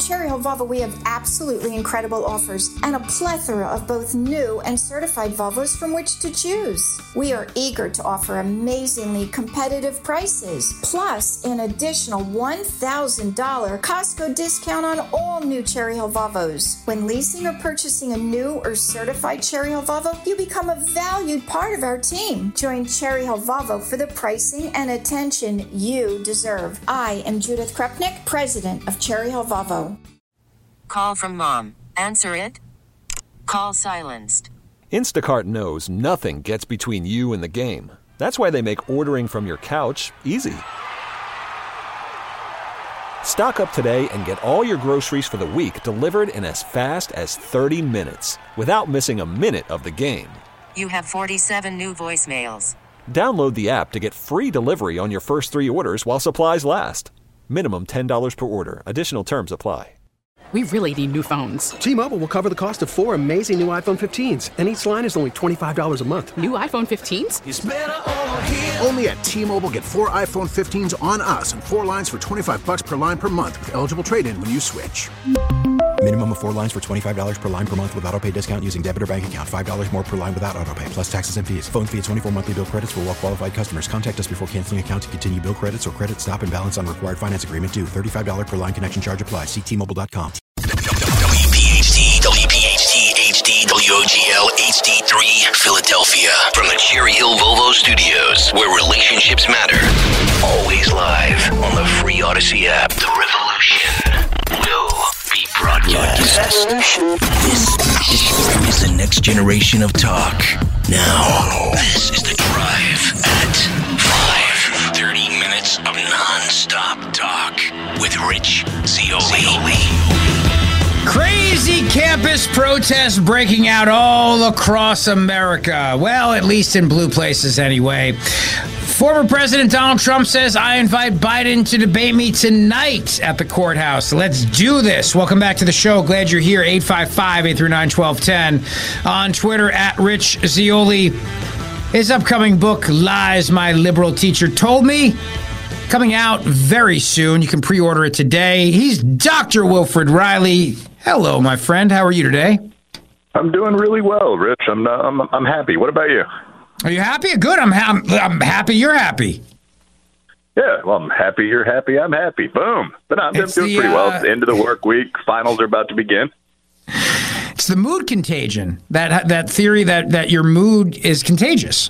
Cherry Hill Volvo, we have absolutely incredible offers and a plethora of both new and certified Volvos from which to choose. We are eager to offer amazingly competitive prices, plus an additional $1,000 Costco discount on all new Cherry Hill Volvos. When leasing or purchasing a new or certified Cherry Hill Volvo, you become a valued part of our team. Join Cherry Hill Volvo for the pricing and attention you deserve. I am Judith Krupnick, president of Cherry Hill Volvo. Call from mom. Answer it. Call silenced. Instacart knows nothing gets between you and the game. That's why they make ordering from your couch easy. Stock up today and get all your groceries for the week delivered in as fast as 30 minutes without missing a minute of the game. You have 47 new voicemails. Download the app to get free delivery on your first 3 orders while supplies last. Minimum $10 per order. Additional terms apply. We really need new phones. T-Mobile will cover the cost of 4 amazing new iPhone 15s, and each line is only $25 a month. New iPhone 15s? It's better over here. Only at T-Mobile, get 4 iPhone 15s on us and 4 lines for $25 per line per month with eligible trade-in when you switch. Minimum of 4 lines for $25 per line per month with autopay discount using debit or bank account. $5 more per line without autopay, plus taxes and fees. Phone fee at 24 monthly bill credits for well-qualified customers. Contact us before canceling account to continue bill credits or credit stop and balance on required finance agreement due. $35 per line connection charge applies. See T-Mobile.com. WPHT HD WOGL HD3 Philadelphia from the Cherry Hill Volvo Studios, where relationships matter. Always live on the free Odyssey app. The revolution will be broadcast. This is the next generation of talk. Now, this is the Drive at 5. 30 minutes of non-stop talk with Rich Zeoli. Crazy campus protests breaking out all across America. Well, at least in blue places anyway. Former President Donald Trump says, I invite Biden to debate me tonight at the courthouse. Let's do this. Welcome back to the show. Glad you're here. 855-839-1210. On Twitter, at Rich Zeoli. His upcoming book, Lies My Liberal Teacher Told Me, coming out very soon. You can pre-order it today. He's Dr. Wilfred Riley. Hello, my friend. How are you today? I'm doing really well, Rich. I'm happy. What about you? Are you happy? Good. I'm happy you're happy. Yeah, well, I'm happy you're happy. I'm happy. Boom. But I'm doing pretty well. It's the end of the work week. Finals are about to begin. It's the mood contagion. That theory that your mood is contagious.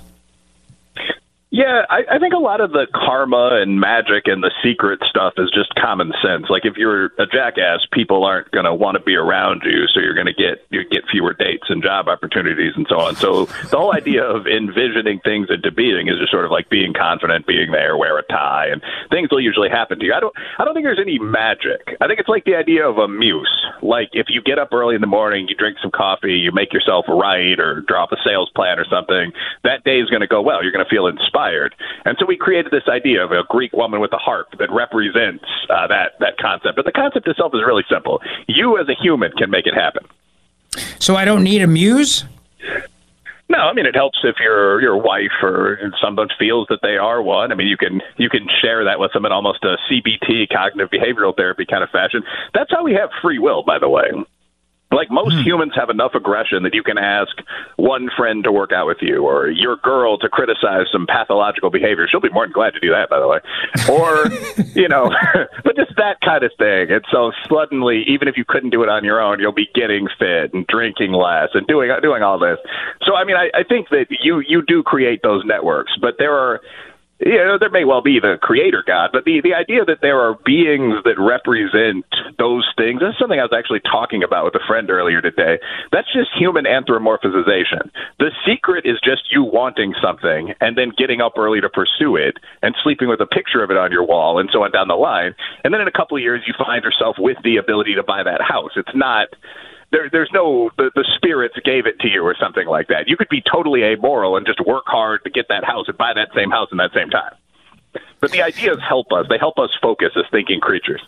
Yeah, I think a lot of the karma and magic and the secret stuff is just common sense. Like if you're a jackass, people aren't going to want to be around you, so you're going to get fewer dates and job opportunities and so on. So the whole idea of envisioning things and debating is just sort of like being confident, being there, wear a tie, and things will usually happen to you. I don't think there's any magic. I think it's like the idea of a muse. Like if you get up early in the morning, you drink some coffee, you make yourself write or drop a sales plan or something, that day is going to go well. You're going to feel inspired. And so we created this idea of a Greek woman with a harp that represents that concept. But the concept itself is really simple. You as a human can make it happen. So I don't need a muse? No, I mean, it helps if your wife or someone feels that they are one. I mean, you can share that with them in almost a CBT, cognitive behavioral therapy kind of fashion. That's how we have free will, by the way. Like most humans have enough aggression that you can ask one friend to work out with you or your girl to criticize some pathological behavior. She'll be more than glad to do that, by the way. Or, but just that kind of thing. And so suddenly, even if you couldn't do it on your own, you'll be getting fit and drinking less and doing all this. So, I mean, I think that you do create those networks, but there may well be the creator God, but the idea that there are beings that represent those things, that's something I was actually talking about with a friend earlier today. That's just human anthropomorphization. The secret is just you wanting something and then getting up early to pursue it and sleeping with a picture of it on your wall and so on down the line. And then in a couple of years, you find yourself with the ability to buy that house. It's not... There's no, the spirits gave it to you or something like that. You could be totally amoral and just work hard to get that house and buy that same house in that same time. But the ideas help us. They help us focus as thinking creatures.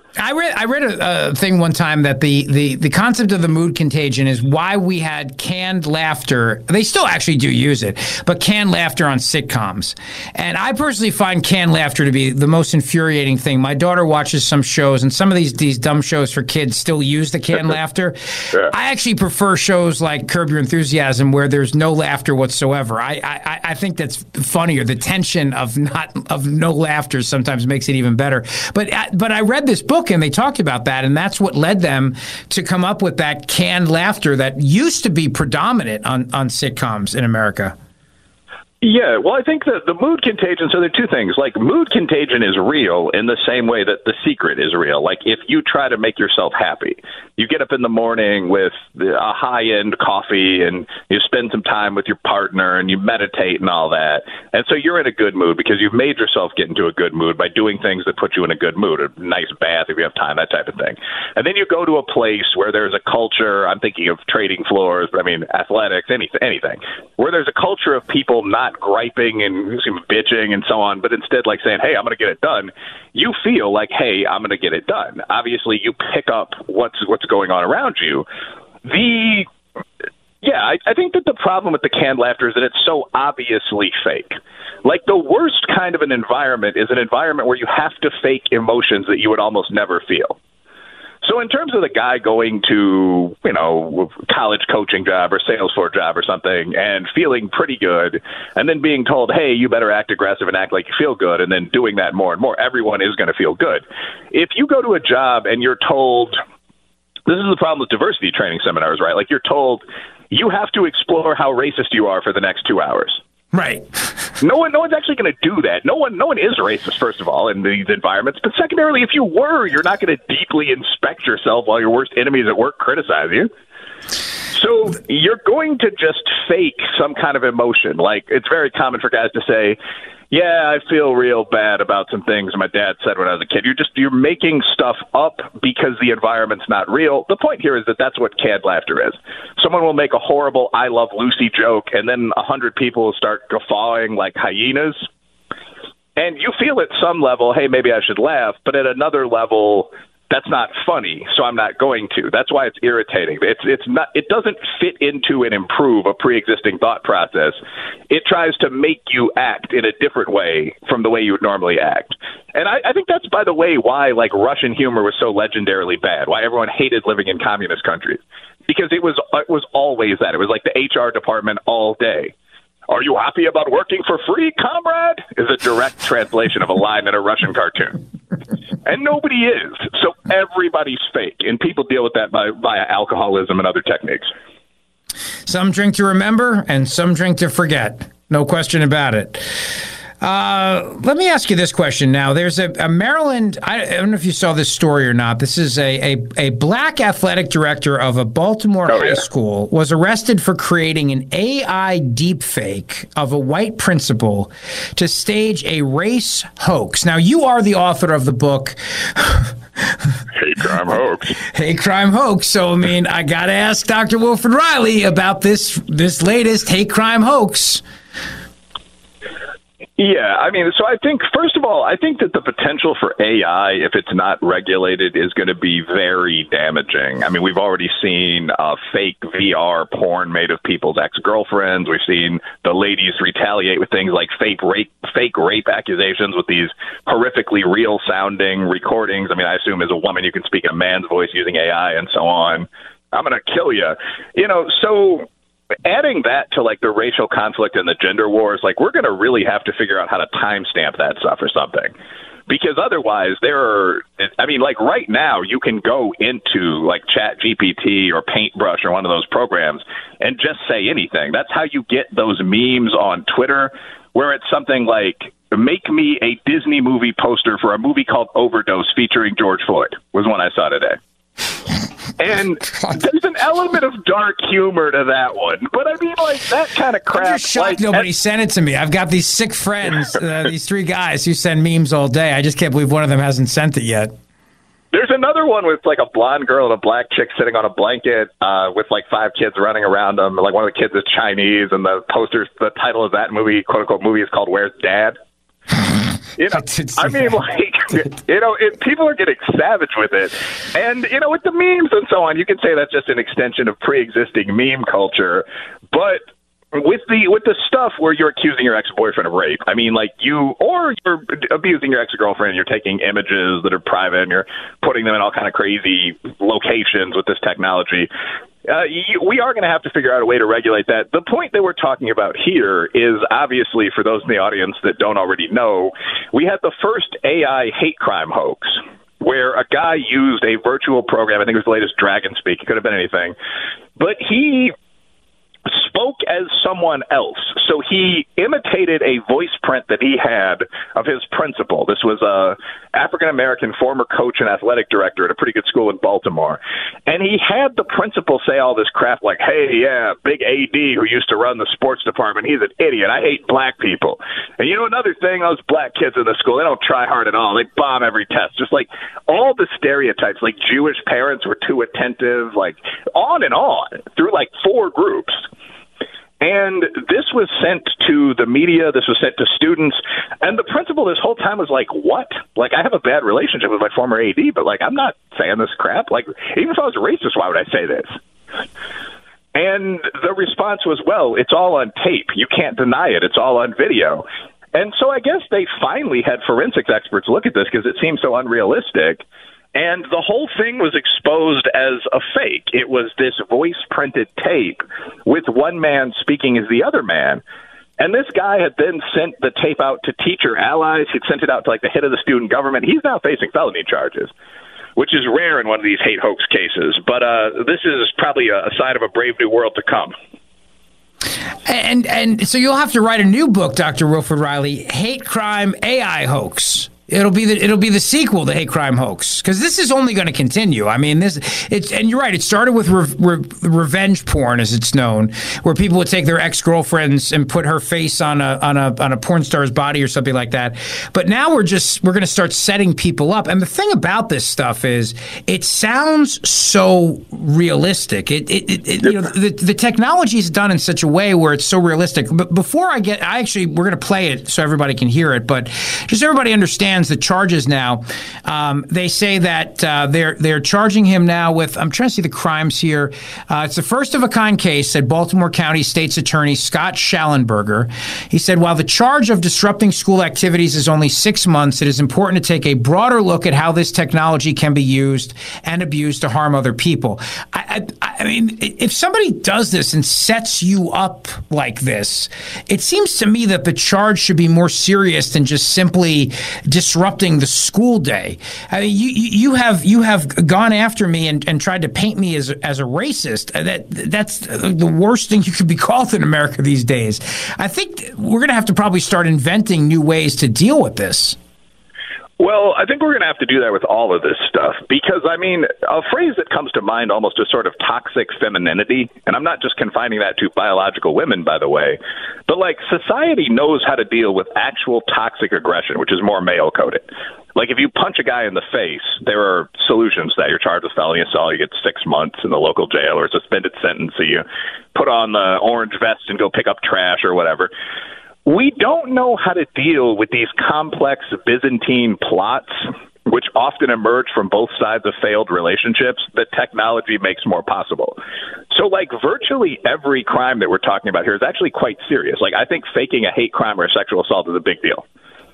I read a thing one time that the concept of the mood contagion is why we had canned laughter. They still actually do use it, but canned laughter on sitcoms. And I personally find canned laughter to be the most infuriating thing. My daughter watches some shows, and some of these dumb shows for kids still use the canned laughter. Yeah. I actually prefer shows like Curb Your Enthusiasm where there's no laughter whatsoever. I think that's funnier. The tension of no laughter sometimes makes it even better. But I read this book, and they talked about that, and that's what led them to come up with that canned laughter that used to be predominant on sitcoms in America. Yeah, well, I think that the mood contagion, so there are two things. Like, mood contagion is real in the same way that The Secret is real. Like, if you try to make yourself happy, you get up in the morning with a high-end coffee and you spend some time with your partner and you meditate and all that. And so you're in a good mood because you've made yourself get into a good mood by doing things that put you in a good mood, a nice bath if you have time, that type of thing. And then you go to a place where there's a culture, I'm thinking of trading floors, but I mean athletics, anything, where there's a culture of people not griping and bitching and so on, but instead like saying, hey, I'm going to get it done. You feel like, hey, I'm going to get it done. Obviously, you pick up what's going on around you. I think that the problem with the canned laughter is that it's so obviously fake. Like, the worst kind of an environment is an environment where you have to fake emotions that you would almost never feel. So in terms of the guy going to, college coaching job or sales floor job or something and feeling pretty good and then being told, hey, you better act aggressive and act like you feel good, and then doing that more and more, everyone is going to feel good. If you go to a job and you're told, this is the problem with diversity training seminars, right? Like, you're told you have to explore how racist you are for the next 2 hours. Right. No one's actually going to do that. No one is racist, first of all, in these environments. But secondarily, if you were, you're not going to deeply inspect yourself while your worst enemies at work criticize you. So you're going to just fake some kind of emotion. Like, it's very common for guys to say, yeah, I feel real bad about some things my dad said when I was a kid. You're making stuff up because the environment's not real. The point here is that that's what canned laughter is. Someone will make a horrible I Love Lucy joke, and then 100 people will start guffawing like hyenas. And you feel at some level, hey, maybe I should laugh, but at another level, that's not funny, so I'm not going to. That's why it's irritating. It doesn't fit into and improve a pre-existing thought process. It tries to make you act in a different way from the way you would normally act. And I think that's, by the way, why like Russian humor was so legendarily bad, why everyone hated living in communist countries. Because it was always that. It was like the HR department all day. Are you happy about working for free, comrade? Is a direct translation of a line in a Russian cartoon. And nobody is. So everybody's fake. And people deal with that via alcoholism and other techniques. Some drink to remember and some drink to forget. No question about it. Let me ask you this question now. There's a Maryland, I don't know if you saw this story or not. This is a black athletic director of a Baltimore high school was arrested for creating an AI deepfake of a white principal to stage a race hoax. Now, you are the author of the book Hate Crime Hoax. Hate Crime Hoax. So, I mean, I got to ask Dr. Wilfred Riley about this latest hate crime hoax. Yeah, I mean, so I think, first of all, I think that the potential for AI, if it's not regulated, is going to be very damaging. I mean, we've already seen fake VR porn made of people's ex-girlfriends. We've seen the ladies retaliate with things like fake rape accusations with these horrifically real-sounding recordings. I mean, I assume as a woman you can speak in a man's voice using AI and so on. I'm going to kill you. So adding that to like the racial conflict and the gender wars, like we're going to really have to figure out how to timestamp that stuff or something, because otherwise like right now you can go into like ChatGPT or Paintbrush or one of those programs and just say anything. That's how you get those memes on Twitter where it's something like, make me a Disney movie poster for a movie called Overdose featuring George Floyd was one I saw today. And there's an element of dark humor to that one. But I mean, like, that kind of crap. I'm just shocked nobody sent it to me. I've got these sick friends, these three guys who send memes all day. I just can't believe one of them hasn't sent it yet. There's another one with, like, a blonde girl and a black chick sitting on a blanket with, like, 5 kids running around them. Like, one of the kids is Chinese, and the title of that movie, quote-unquote movie, is called Where's Dad? You know, I mean, like, you know, people are getting savage with it. And, you know, with the memes and so on, you can say that's just an extension of pre-existing meme culture. But with the stuff where you're accusing your ex-boyfriend of rape, I mean, like you're abusing your ex-girlfriend, you're taking images that are private and you're putting them in all kind of crazy locations with this technology. We are going to have to figure out a way to regulate that. The point that we're talking about here is obviously, for those in the audience that don't already know, we had the first AI hate crime hoax where a guy used a virtual program. I think it was the latest Dragon Speak. It could have been anything. But he spoke as someone else. So he imitated a voice print that he had of his principal. This was a African-American former coach and athletic director at a pretty good school in Baltimore. And he had the principal say all this crap like, hey, yeah, big AD who used to run the sports department, he's an idiot. I hate black people. And you know another thing, those black kids in the school, they don't try hard at all. They bomb every test. Just like all the stereotypes, like Jewish parents were too attentive, like on and on through like 4 groups. And this was sent to the media. This was sent to students. And the principal this whole time was like, what? Like, I have a bad relationship with my former AD, but, like, I'm not saying this crap. Like, even if I was a racist, why would I say this? And the response was, well, it's all on tape. You can't deny it. It's all on video. And so I guess they finally had forensics experts look at this because it seemed so unrealistic. And the whole thing was exposed as a fake. It was this voice-printed tape with one man speaking as the other man. And this guy had then sent the tape out to teacher allies. He'd sent it out to, like, the head of the student government. He's now facing felony charges, which is rare in one of these hate hoax cases. But this is probably a sign of a brave new world to come. And so you'll have to write a new book, Dr. Wilfred Reilly, Hate Crime AI Hoax. It'll be the sequel to Hate Crime Hoax, because this is only going to continue. I mean, and you're right. It started with revenge porn, as it's known, where people would take their ex-girlfriends and put her face on a porn star's body or something like that. But now we're going to start setting people up. And the thing about this stuff is, it sounds so realistic. The technology is done in such a way where it's so realistic. But before we're going to play it so everybody can hear it. But just so everybody understands the charges now. They say that they're charging him now with, I'm trying to see the crimes here. It's the first of a kind case, said Baltimore County State's Attorney Scott Schallenberger. He said, while the charge of disrupting school activities is only 6 months, it is important to take a broader look at how this technology can be used and abused to harm other people. I mean, if somebody does this and sets you up like this, it seems to me that the charge should be more serious than just simply disrupting the school day. I mean, you have gone after me and tried to paint me as a racist. That's the worst thing you could be called in America these days. I think we're going to have to probably start inventing new ways to deal with this. Well, I think we're going to have to do that with all of this stuff because, I mean, a phrase that comes to mind almost is sort of toxic femininity, and I'm not just confining that to biological women, by the way, but, like, society knows how to deal with actual toxic aggression, which is more male-coded. Like, if you punch a guy in the face, there are solutions to that. You're charged with felony assault, you get 6 months in the local jail or a suspended sentence, so you put on the orange vest and go pick up trash or whatever. We don't know how to deal with these complex Byzantine plots, which often emerge from both sides of failed relationships, that technology makes more possible. So, like, virtually every crime that we're talking about here is actually quite serious. Like, I think faking a hate crime or a sexual assault is a big deal.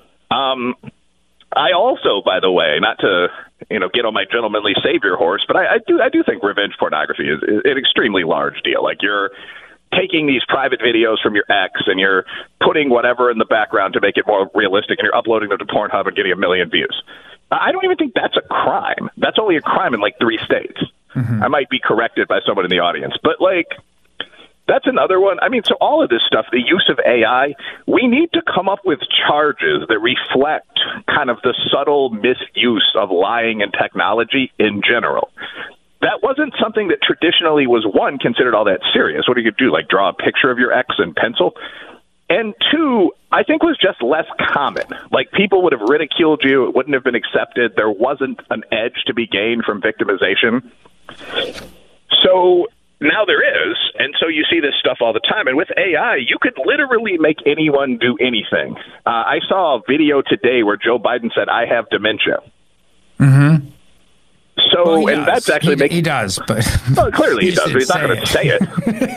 I also, by the way, not to get on my gentlemanly savior horse, but I do think revenge pornography is an extremely large deal. Like, you're taking these private videos from your ex and you're putting whatever in the background to make it more realistic and you're uploading them to Pornhub and getting 1 million views. I don't even think that's a crime. That's only a crime in like 3 states. Mm-hmm. I might be corrected by someone in the audience, but like that's another one. I mean, so all of this stuff, the use of AI, we need to come up with charges that reflect kind of the subtle misuse of lying and technology in general. That wasn't something that traditionally was, one, considered all that serious. What do you do, like draw a picture of your ex in pencil? And 2, I think was just less common. Like, people would have ridiculed you. It wouldn't have been accepted. There wasn't an edge to be gained from victimization. So now there is, and so you see this stuff all the time. And with AI, you could literally make anyone do anything. I saw a video today where Joe Biden said, "I have dementia." Mm-hmm. So, Well, and that's actually making... He does, but... Well, clearly he does, but he's not going it. to say it.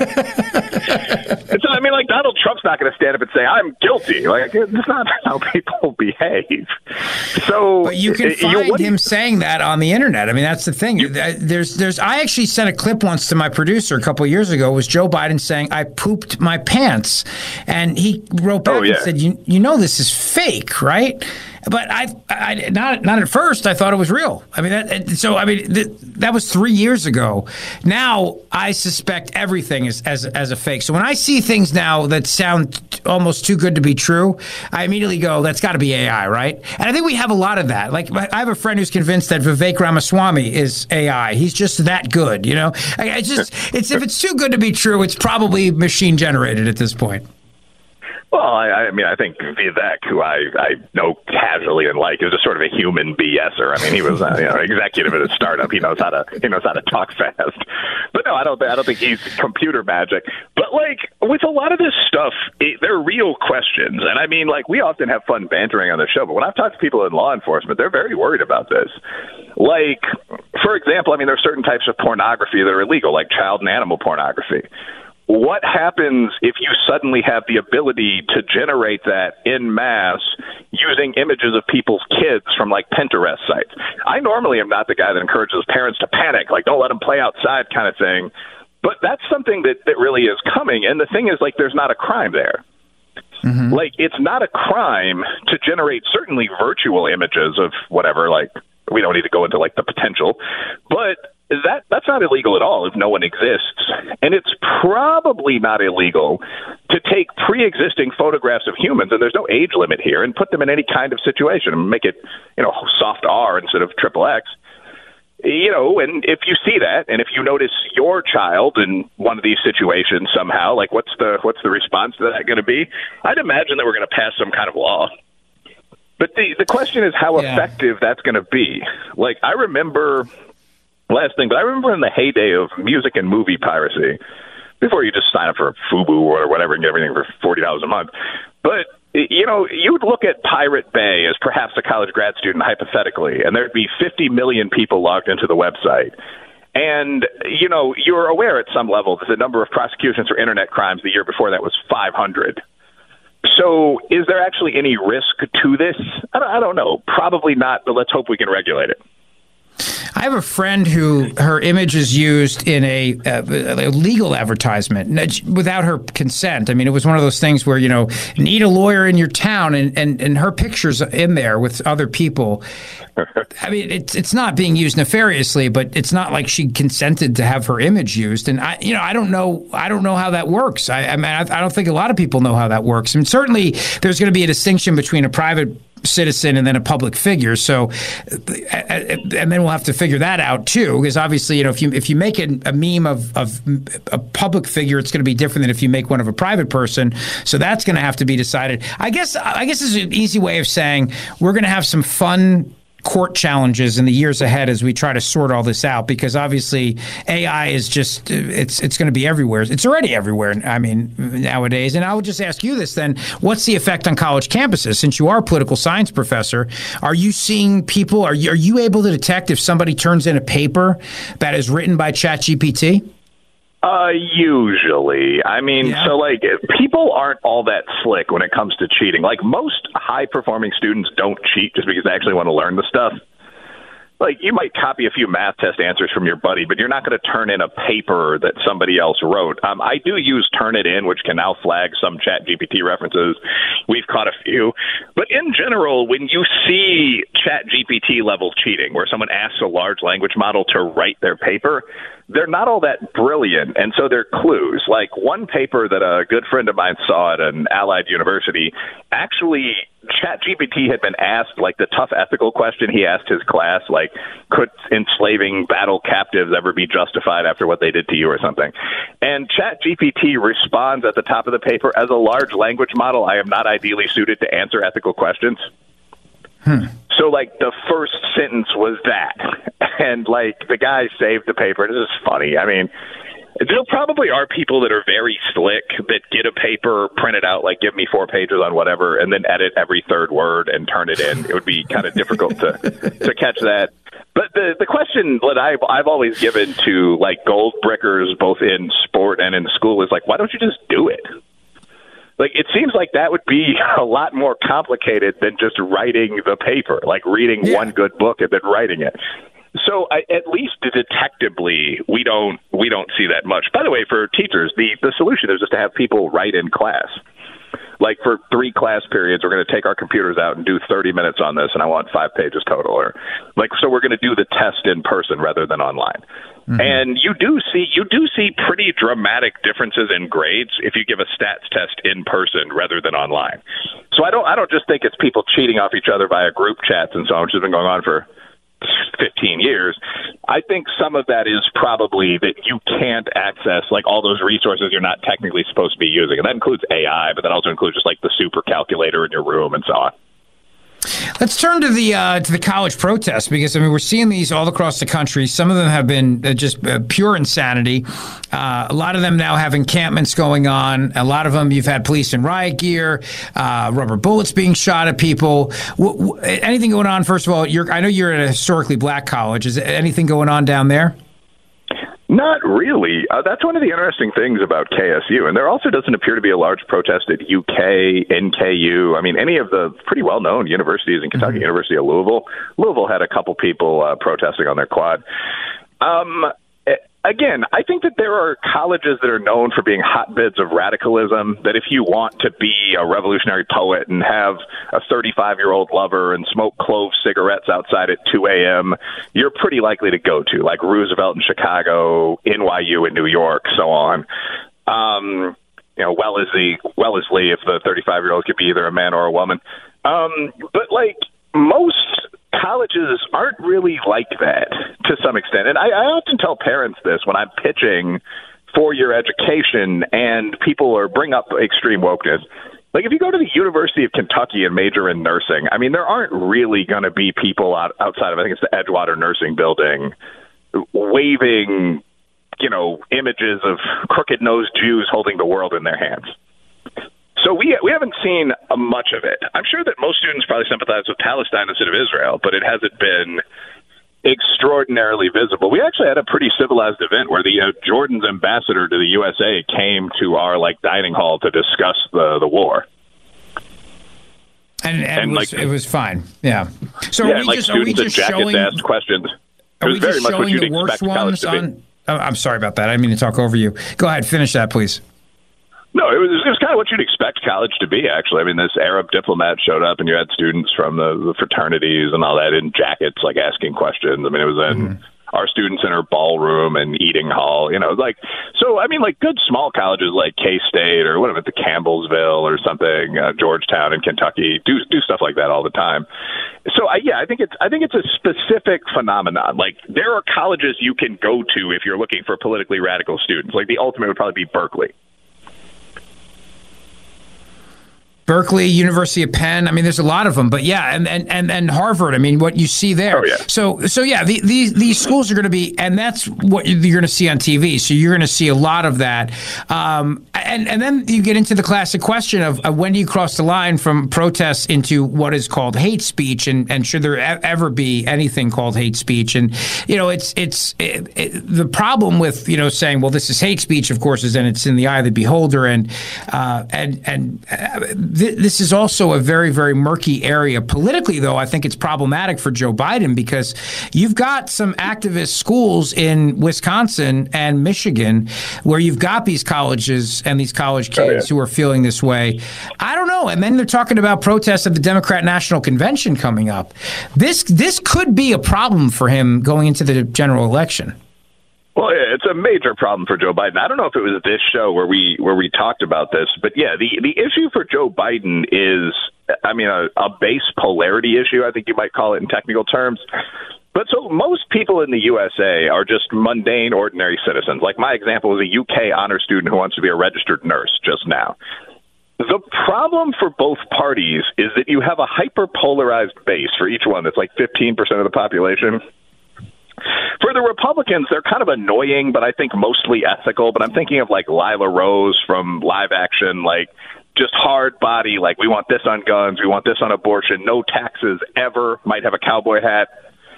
I mean, like, Donald Trump's not going to stand up and say, "I'm guilty." Like, it's not how people behave. So, but you can find him saying that on the internet. I mean, that's the thing. I actually sent a clip once to my producer a couple of years ago. It was Joe Biden saying, "I pooped my pants," and he wrote back and said, "You know this is fake, right?" But I not at first. I thought it was real. I mean, that was 3 years ago. Now I suspect everything is as a fake. So when I see things now that sound almost too good to be true, I immediately go, "That's got to be AI, right?" And I think we have a lot of that. Like, I have a friend who's convinced that Vivek Ramaswamy is AI. He's just that good, you know. If it's too good to be true, it's probably machine generated at this point. Well, I mean, I think Vivek, who I know casually and like, is just sort of a human BSer. I mean, he was executive at a startup. He knows how to talk fast. But no, I don't think he's computer magic. But like with a lot of this stuff, they're real questions. And I mean, like, we often have fun bantering on the show. But when I've talked to people in law enforcement, they're very worried about this. Like, for example, I mean, there are certain types of pornography that are illegal, like child and animal pornography. What happens if you suddenly have the ability to generate that en masse using images of people's kids from, like, Pinterest sites? I normally am not the guy that encourages parents to panic, like, don't let them play outside kind of thing. But that's something that really is coming. And the thing is, like, there's not a crime there. Mm-hmm. Like, it's not a crime to generate certainly virtual images of whatever, like, we don't need to go into, like, the potential. But that's not illegal at all if no one exists. And it's probably not illegal to take pre-existing photographs of humans, and there's no age limit here, and put them in any kind of situation and make it, soft R instead of XXX. And if you see that, and if you notice your child in one of these situations somehow, like, what's the response to that going to be? I'd imagine that we're going to pass some kind of law. But the question is how effective that's going to be. Like, I remember in the heyday of music and movie piracy, before you just sign up for Fubu or whatever and get everything for $40 a month. But, you would look at Pirate Bay as perhaps a college grad student, hypothetically, and there'd be 50 million people logged into the website. And, you're aware at some level that the number of prosecutions for internet crimes the year before that was 500. So is there actually any risk to this? I don't know. Probably not, but let's hope we can regulate it. I have a friend who her image is used in a legal advertisement without her consent. I mean, it was one of those things where, need a lawyer in your town and her picture's in there with other people. I mean, it's not being used nefariously, but it's not like she consented to have her image used. And I don't know how that works. I don't think a lot of people know how that works. And certainly there's going to be a distinction between a private citizen and then a public figure. So, and then we'll have to figure that out too, because obviously, if you make a meme of a public figure, it's going to be different than if you make one of a private person. So that's going to have to be decided. I guess this is an easy way of saying we're going to have some fun court challenges in the years ahead as we try to sort all this out, because obviously AI is just it's going to be everywhere. It's already everywhere, I mean, nowadays. And I would just ask you this then, what's the effect on college campuses? Since you are a political science professor, are you seeing people, are you able to detect if somebody turns in a paper that is written by ChatGPT? Usually. I mean, So like people aren't all that slick when it comes to cheating. Like most high performing students don't cheat just because they actually want to learn the stuff. Like you might copy a few math test answers from your buddy, but you're not going to turn in a paper that somebody else wrote. I do use Turnitin, which can now flag some ChatGPT references. We've caught a few. But in general, when you see ChatGPT level cheating, where someone asks a large language model to write their paper, they're not all that brilliant, and so they're clues. Like one paper that a good friend of mine saw at an allied university, actually ChatGPT had been asked like the tough ethical question he asked his class, like, could enslaving battle captives ever be justified after what they did to you or something? And ChatGPT responds at the top of the paper, as a large language model, I am not ideally suited to answer ethical questions. So, like, the first sentence was that. And, like, the guy saved the paper. This is funny. I mean, There probably are people that are very slick that get a paper, print it out, like give me 4 pages on whatever, and then edit every third word and turn it in. It would be kind of difficult to catch that. But the question that I've always given to like gold brickers, both in sport and in school, is like, why don't you just do it? Like, it seems like that would be a lot more complicated than just writing the paper, like reading one good book and then writing it. So at least detectably, we don't see that much. By the way, for teachers, the solution is just to have people write in class. Like for 3 class periods, we're going to take our computers out and do 30 minutes on this, and I want 5 pages total. Or like, so we're going to do the test in person rather than online. Mm-hmm. And you do see pretty dramatic differences in grades if you give a stats test in person rather than online. So I don't just think it's people cheating off each other via group chats and so on, which has been going on for 15 years. I think some of that is probably that you can't access like all those resources you're not technically supposed to be using. And that includes AI, but that also includes just like the super calculator in your room and so on. Let's turn to the college protests, because I mean we're seeing these all across the country. Some of them have been just pure insanity. A lot of them now have encampments going on. A lot of them you've had police in riot gear, rubber bullets being shot at people. Anything going on? First of all, I know you're at a historically black college. Is there anything going on down there? Not really. That's one of the interesting things about KSU. And there also doesn't appear to be a large protest at UK, NKU. I mean, any of the pretty well-known universities in Kentucky, University of Louisville. Louisville had a couple people protesting on their quad. Again, I think that there are colleges that are known for being hotbeds of radicalism, that if you want to be a revolutionary poet and have a 35-year-old lover and smoke clove cigarettes outside at 2 a.m., you're pretty likely to go to, like Roosevelt in Chicago, NYU in New York, so on. Wellesley, if the 35-year-old could be either a man or a woman. But, like, most colleges aren't really like that to some extent. And I often tell parents this when I'm pitching four-year education and people bring up extreme wokeness. Like, if you go to the University of Kentucky and major in nursing, I mean, there aren't really going to be people outside of, I think it's the Edgewater Nursing Building, waving, images of crooked-nosed Jews holding the world in their hands. So we haven't seen much of it. I'm sure that most students probably sympathize with Palestine instead of Israel, but it hasn't been extraordinarily visible. We actually had a pretty civilized event where the Jordan's ambassador to the USA came to our dining hall to discuss the war. And it was fine. Yeah. So are we just showing asked questions? It was very much what you'd expect college to be. I'm sorry about that. I didn't mean to talk over you. Go ahead, finish that, please. No, it was kind of what you'd expect college to be, actually. I mean, this Arab diplomat showed up, and you had students from the fraternities and all that in jackets, asking questions. I mean, it was in our students in our ballroom and eating hall, So, I mean, good small colleges like K-State or whatever, the Campbellsville or something, Georgetown in Kentucky, do stuff like that all the time. So, I think it's a specific phenomenon. There are colleges you can go to if you're looking for politically radical students. The ultimate would probably be Berkeley. Berkeley, University of Penn. I mean, there's a lot of them, but yeah, and Harvard. I mean, what you see there. Oh, yeah. So yeah, these schools are going to be, and that's what you're going to see on TV. So you're going to see a lot of that, and then you get into the classic question of when do you cross the line from protests into what is called hate speech, and should there ever be anything called hate speech? And it's the problem with saying, well, this is hate speech, of course, is then it's in the eye of the beholder, and this is also a very, very murky area. Politically, though, I think it's problematic for Joe Biden because you've got some activist schools in Wisconsin and Michigan where you've got these colleges and these college kids who are feeling this way. I don't know. And then they're talking about protests at the Democrat National Convention coming up. This could be a problem for him going into the general election. Well, yeah, it's a major problem for Joe Biden. I don't know if it was this show where we talked about this, but yeah, the issue for Joe Biden is, I mean, a base polarity issue, I think you might call it in technical terms. But so most people in the USA are just mundane, ordinary citizens. Like my example is a UK honor student who wants to be a registered nurse just now. The problem for both parties is that you have a hyper-polarized base for each one that's 15% of the population. For the Republicans, they're kind of annoying, but I think mostly ethical. But I'm thinking of like Lila Rose from Live Action, like just hard body, like we want this on guns, we want this on abortion, no taxes ever, might have a cowboy hat.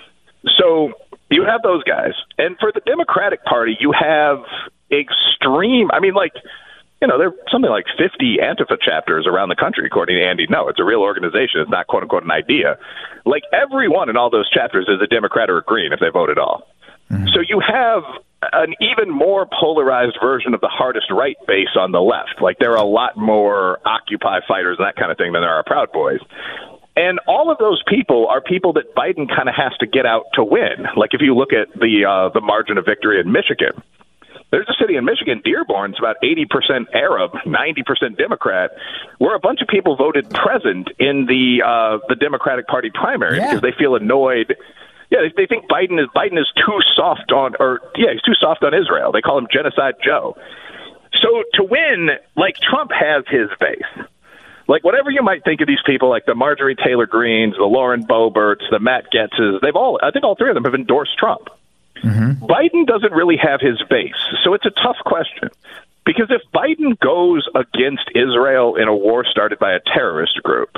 So you have those guys. And for the Democratic Party, you have extreme, I mean, like, you know, there are something like 50 Antifa chapters around the country, according to Andy. No, it's a real organization. It's not, quote unquote, an idea. Like everyone in all those chapters is a Democrat or a Green if they vote at all. Mm-hmm. So you have an even more polarized version of the hardest right base on the left. Like there are a lot more Occupy fighters and that kind of thing than there are Proud Boys. And all of those people are people that Biden kind of has to get out to win. Like if you look at the margin of victory in Michigan, there's a city in Michigan, Dearborn, it's about 80% Arab, 90% Democrat, where a bunch of people voted present in the Democratic Party primary because they feel annoyed. Yeah, they think Biden is too soft on, he's too soft on Israel. They call him Genocide Joe. So to win, like Trump has his base. Like whatever you might think of these people, like the Marjorie Taylor Greenes, the Lauren Boeberts, the Matt Getzes, I think all three of them have endorsed Trump. Mm-hmm. Biden doesn't really have his base, so it's a tough question. Because if Biden goes against Israel in a war started by a terrorist group,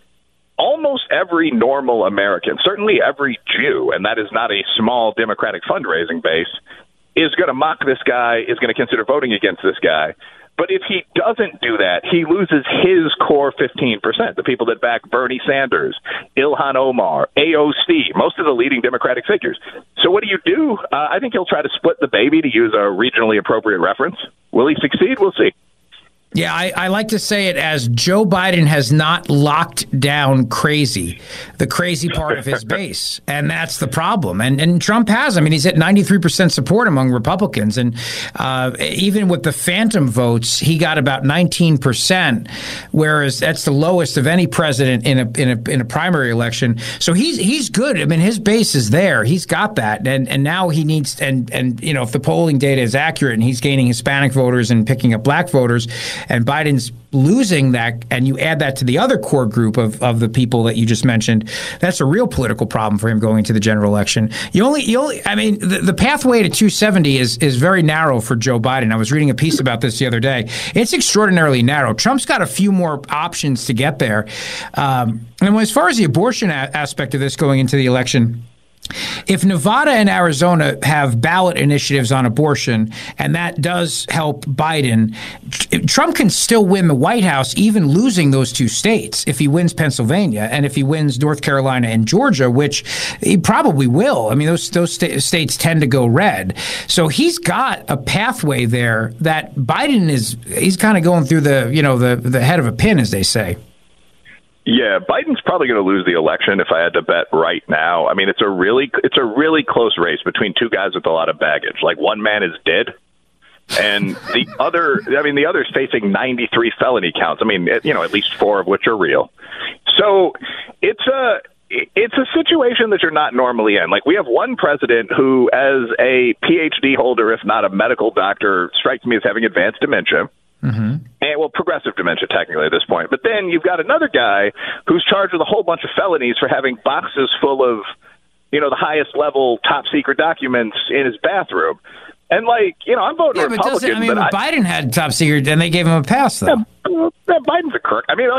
almost every normal American, certainly every Jew, and that is not a small Democratic fundraising base, is going to mock this guy, is going to consider voting against this guy. But if he doesn't do that, he loses his core 15%, the people that back Bernie Sanders, Ilhan Omar, AOC, most of the leading Democratic figures. So what do? I think he'll try to split the baby, to use a regionally appropriate reference. Will he succeed? We'll see. Yeah, I like to say it as Joe Biden has not locked down crazy, the crazy part of his base. And that's the problem. And Trump has. I mean, he's at 93% support among Republicans. And even with the phantom votes, he got about 19%, whereas that's the lowest of any president in a primary election. So he's good. I mean, his base is there. He's got that. And now he needs, and you know, if the polling data is accurate and he's gaining Hispanic voters and picking up black voters, and Biden's losing that, and you add that to the other core group of the people that you just mentioned, that's a real political problem for him going to the general election. The pathway to 270 is very narrow for Joe Biden. I was reading a piece about this the other day. It's extraordinarily narrow. Trump's got a few more options to get there. And as far as the abortion aspect of this going into the election, if Nevada and Arizona have ballot initiatives on abortion, and that does help Biden, Trump can still win the White House, even losing those two states, if he wins Pennsylvania and if he wins North Carolina and Georgia, which he probably will. I mean, those states tend to go red. So he's got a pathway there that Biden he's kind of going through the head of a pin, as they say. Yeah, Biden's probably going to lose the election if I had to bet right now. I mean, it's a really close race between two guys with a lot of baggage. Like one man is dead, and the other's facing 93 felony counts. I mean, at least 4 of which are real. So it's a situation that you're not normally in. Like we have one president who, as a PhD holder, if not a medical doctor, strikes me as having advanced dementia. Mm-hmm. And progressive dementia technically at this point. But then you've got another guy who's charged with a whole bunch of felonies for having boxes full of, the highest level top secret documents in his bathroom. And I'm voting Republican. Biden had top secret, and they gave him a pass, though. Yeah, Biden's a crook. I mean,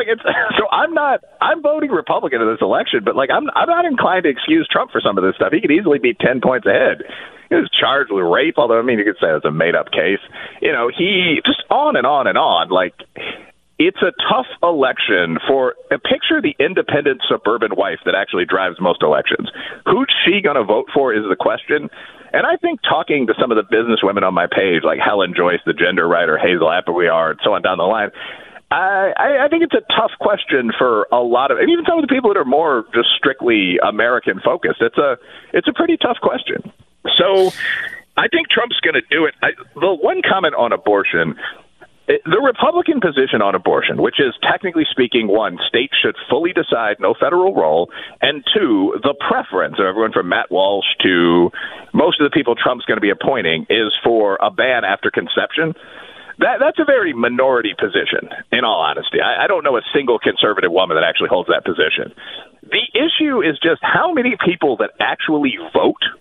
I'm voting Republican in this election, but I'm not inclined to excuse Trump for some of this stuff. He could easily be 10 points ahead. He was charged with rape, although, you could say it's a made-up case. He just on and on and on. It's a tough election for picture the independent suburban wife that actually drives most elections. Who's she going to vote for is the question. And I think talking to some of the business women on my page, like Helen Joyce, the gender writer, Hazel Applewee, and so on down the line, I think it's a tough question for a lot of, and even some of the people that are more just strictly American focused. It's a pretty tough question. So I think Trump's going to do it. The one comment on abortion, the Republican position on abortion, which is technically speaking, 1, states should fully decide, no federal role, and 2, the preference of everyone from Matt Walsh to most of the people Trump's going to be appointing is for a ban after conception. That's a very minority position, in all honesty. I don't know a single conservative woman that actually holds that position. The issue is just how many people that actually vote.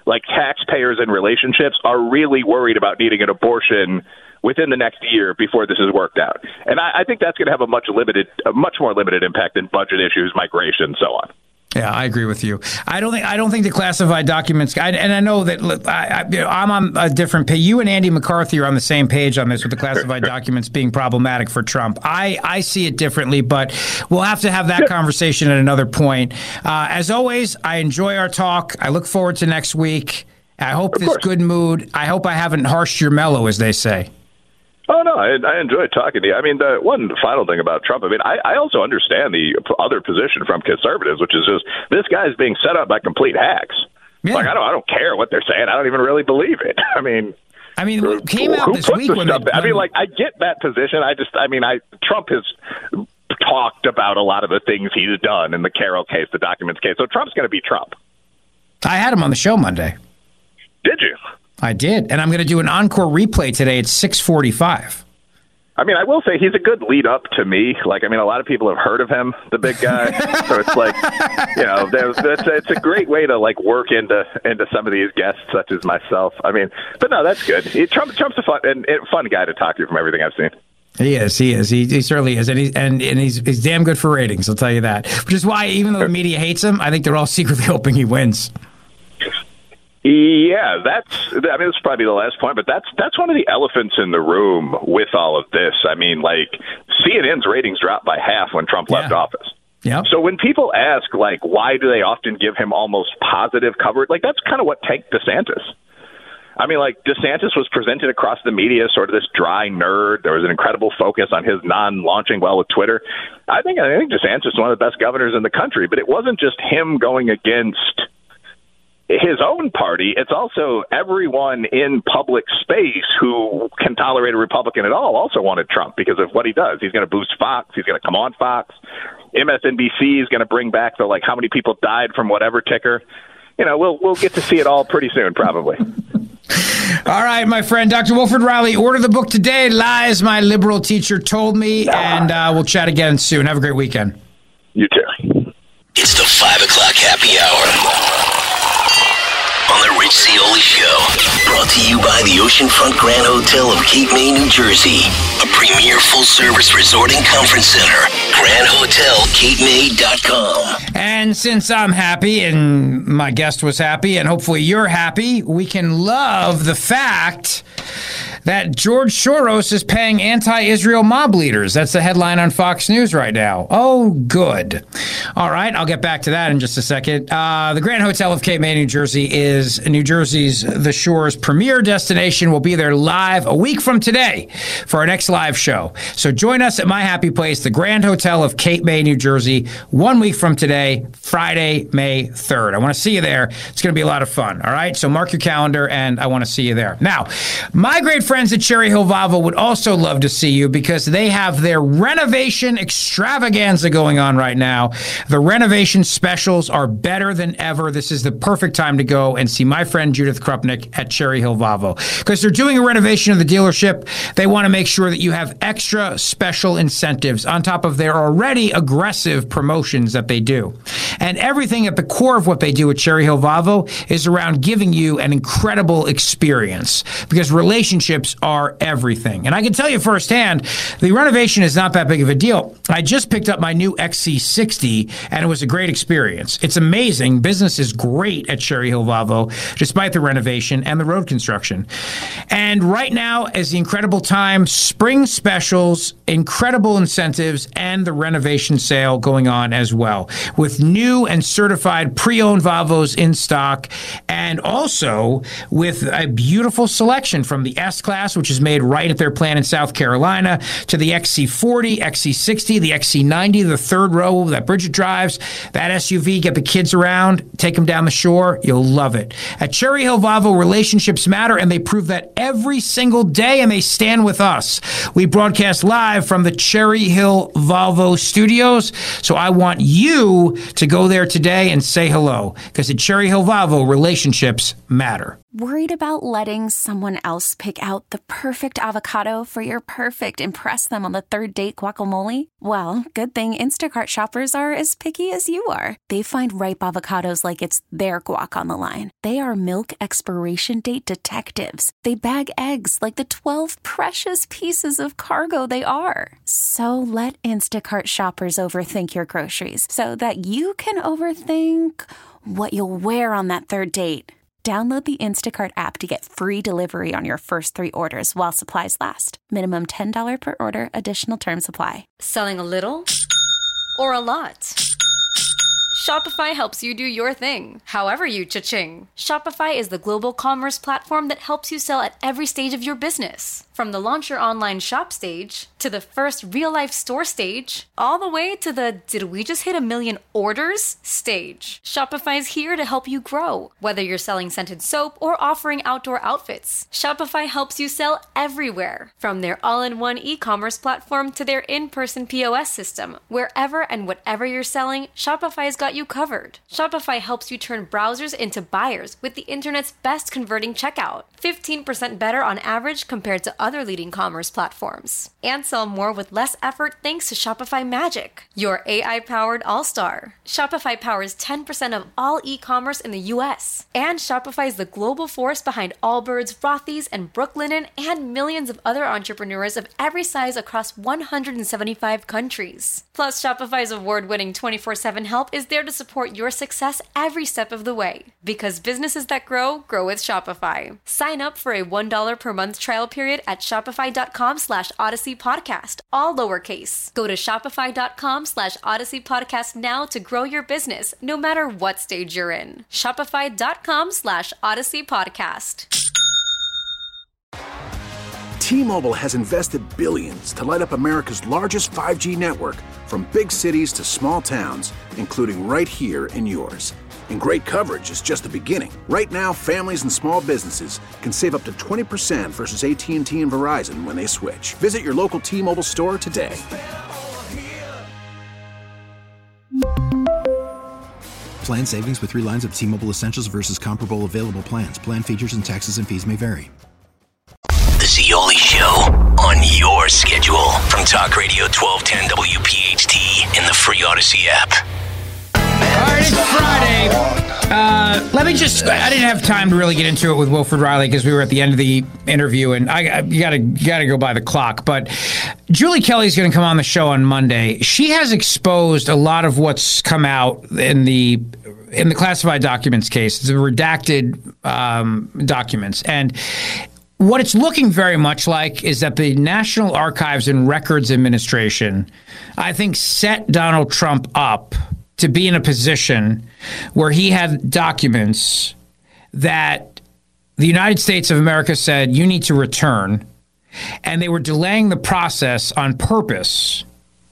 like taxpayers and relationships are really worried about needing an abortion within the next year before this is worked out. And I think that's going to have a much more limited impact than budget issues, migration, and so on. Yeah, I agree with you. I don't think the classified documents. And I know that I'm on a different page. You and Andy McCarthy are on the same page on this with the classified documents being problematic for Trump. I see it differently, but we'll have to have that conversation at another point. As always, I enjoy our talk. I look forward to next week. I hope this good mood. I hope I haven't harshed your mellow, as they say. Oh, no, I enjoyed talking to you. I mean, the one final thing about Trump, I mean, I also understand the other position from conservatives, which is just this guy is being set up by complete hacks. Yeah. Like, I don't care what they're saying. I don't even really believe it. I mean, it came out this week when I mean, like, I get that position. Trump has talked about a lot of the things he's done in the Carroll case, the documents case. So Trump's going to be Trump. I had him on the show Monday. Did you? I did, and I'm going to do an encore replay today at 6:45. I mean, I will say he's a good lead up to me. Like, I mean, a lot of people have heard of him, the big guy. So it's like, it's a great way to like work into some of these guests, such as myself. I mean, but no, that's good. Trump's a fun guy to talk to from everything I've seen. He is. He certainly is, and he's damn good for ratings. I'll tell you that. Which is why, even though the media hates him, I think they're all secretly hoping he wins. Yeah, this is probably the last point, but that's one of the elephants in the room with all of this. I mean, like, CNN's ratings dropped by half when Trump left office. Yeah. So when people ask, like, why do they often give him almost positive coverage, like, that's kind of what tanked DeSantis. I mean, like, DeSantis was presented across the media sort of this dry nerd. There was an incredible focus on his non-launching well with Twitter. I think DeSantis is one of the best governors in the country, but it wasn't just him going against his own party. It's also everyone in public space who can tolerate a Republican at all also wanted Trump because of what he does. He's going to boost Fox. He's going to come on Fox. MSNBC is going to bring back the, like, how many people died from whatever ticker. You know, we'll get to see it all pretty soon, probably. All right, my friend, Dr. Wilfred Reilly, order the book today, Lies My Liberal Teacher Told Me, and we'll chat again soon. Have a great weekend. You too. It's the 5 o'clock happy hour on the Rich Zeoli Show. Brought to you by the Oceanfront Grand Hotel of Cape May, New Jersey. A premier full-service resort and conference center. GrandHotelCapeMay.com. And since I'm happy and my guest was happy and hopefully you're happy, we can love the fact that George Soros is paying anti-Israel mob leaders. That's the headline on Fox News right now. Oh, good. All right, I'll get back to that in just a second. The Grand Hotel of Cape May, New Jersey is New Jersey's The Shore's premier destination. We'll be there live a week from today for our next live show. So join us at my happy place, the Grand Hotel of Cape May, New Jersey, 1 week from today, Friday, May 3rd. I want to see you there. It's going to be a lot of fun. All right, so mark your calendar, and I want to see you there. Now, my great friends at Cherry Hill Volvo would also love to see you because they have their renovation extravaganza going on right now. The renovation specials are better than ever. This is the perfect time to go and see my friend Judith Krupnik at Cherry Hill Volvo because they're doing a renovation of the dealership. They want to make sure that you have extra special incentives on top of their already aggressive promotions that they do. And everything at the core of what they do at Cherry Hill Volvo is around giving you an incredible experience because relationships are everything. And I can tell you firsthand, the renovation is not that big of a deal. I just picked up my new XC60 and it was a great experience. It's amazing. Business is great at Cherry Hill Volvo, despite the renovation and the road construction. And right now is the incredible time, spring specials, incredible incentives, and the renovation sale going on as well, with new and certified pre-owned Volvos in stock, and also with a beautiful selection from the S-Class, which is made right at their plant in South Carolina, to the XC40, XC60, the XC90, the third row that Bridget drives, that SUV, get the kids around, take them down the shore. You'll love it. At Cherry Hill Volvo, relationships matter, and they prove that every single day, and they stand with us. We broadcast live from the Cherry Hill Volvo studios, so I want you to go there today and say hello, because at Cherry Hill Volvo, relationships matter. Worried about letting someone else pick out the perfect avocado for your perfect impress them on the third date guacamole? Well, good thing Instacart shoppers are as picky as you are. They find ripe avocados like it's their guac on the line. They are milk expiration date detectives. They bag eggs like the 12 precious pieces of cargo they are. So let Instacart shoppers overthink your groceries so that you can overthink what you'll wear on that third date. Download the Instacart app to get free delivery on your first 3 orders while supplies last. Minimum $10 per order. Additional terms apply. Selling a little or a lot? Shopify helps you do your thing, however you cha-ching. Shopify is the global commerce platform that helps you sell at every stage of your business. From the launch your online shop stage, to the first real-life store stage, all the way to the did we just hit 1 million orders stage. Shopify's here to help you grow. Whether you're selling scented soap or offering outdoor outfits, Shopify helps you sell everywhere. From their all-in-one e-commerce platform to their in-person POS system, wherever and whatever you're selling, Shopify's got you covered. Shopify helps you turn browsers into buyers with the internet's best converting checkout. 15% better on average compared to other leading commerce platforms. And sell more with less effort thanks to Shopify Magic, your AI-powered all-star. Shopify powers 10% of all e-commerce in the US. And Shopify is the global force behind Allbirds, Rothy's, and Brooklinen, and millions of other entrepreneurs of every size across 175 countries. Plus, Shopify's award-winning 24/7 help is there to support your success every step of the way. Because businesses that grow, grow with Shopify. Sign up for a $1 per month trial period at shopify.com/Odyssey Podcast, all lowercase. Go to shopify.com/Odyssey Podcast now to grow your business, no matter what stage you're in. Shopify.com/Odyssey Podcast. T-Mobile has invested billions to light up America's largest 5G network, from big cities to small towns, including right here in yours. And great coverage is just the beginning. Right now, families and small businesses can save up to 20% versus AT&T and Verizon when they switch. Visit your local T-Mobile store today. Plan savings with 3 lines of T-Mobile Essentials versus comparable available plans. Plan features and taxes and fees may vary. The Zeoli Show on your schedule from Talk Radio 1210 WPHT in the free Odyssey app. All right, it's Friday. I didn't have time to really get into it with Wilfred Riley because we were at the end of the interview, and you gotta go by the clock. But Julie Kelly's going to come on the show on Monday. She has exposed a lot of what's come out in the classified documents case, the redacted documents, and what it's looking very much like is that the National Archives and Records Administration, I think, set Donald Trump up to be in a position where he had documents that the United States of America said you need to return, and they were delaying the process on purpose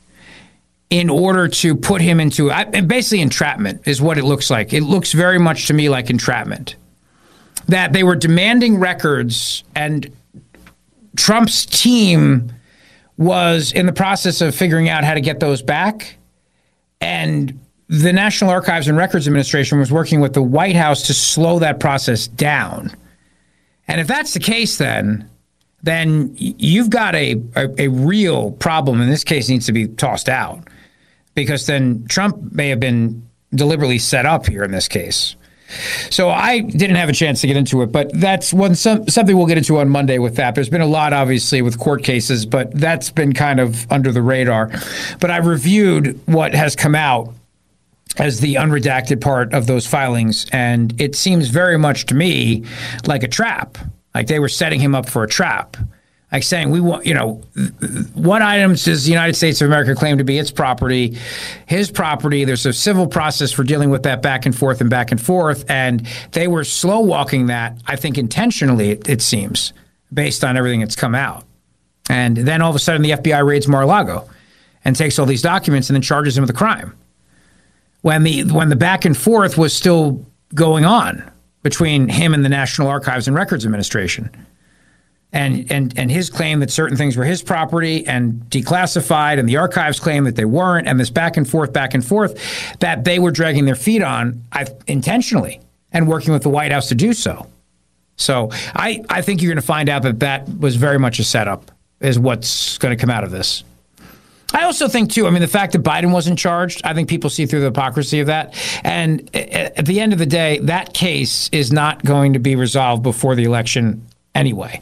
in order to put him into basically entrapment is what it looks like. It looks very much to me like entrapment. That they were demanding records, and Trump's team was in the process of figuring out how to get those back, and the National Archives and Records Administration was working with the White House to slow that process down. And if that's the case, then you've got a real problem. In this case, needs to be tossed out, because then Trump may have been deliberately set up here in this case. So I didn't have a chance to get into it, but that's something we'll get into on Monday with that. There's been a lot, obviously, with court cases, but that's been kind of under the radar. But I reviewed what has come out as the unredacted part of those filings, and it seems very much to me like a trap. Like they were setting him up for a trap. Like saying, we want, what items does the United States of America claim to be its property, his property? There's a civil process for dealing with that back and forth. And they were slow walking that, I think intentionally, it seems, based on everything that's come out. And then all of a sudden the FBI raids Mar-a-Lago and takes all these documents and then charges him with a crime. When the back and forth was still going on between him and the National Archives and Records Administration. And his claim that certain things were his property and declassified, and the archives claim that they weren't, and this back and forth that they were dragging their feet on intentionally and working with the White House to do so. So I think you're going to find out that was very much a setup, is what's going to come out of this. I also think, too, the fact that Biden wasn't charged, I think people see through the hypocrisy of that. And at the end of the day, that case is not going to be resolved before the election anyway.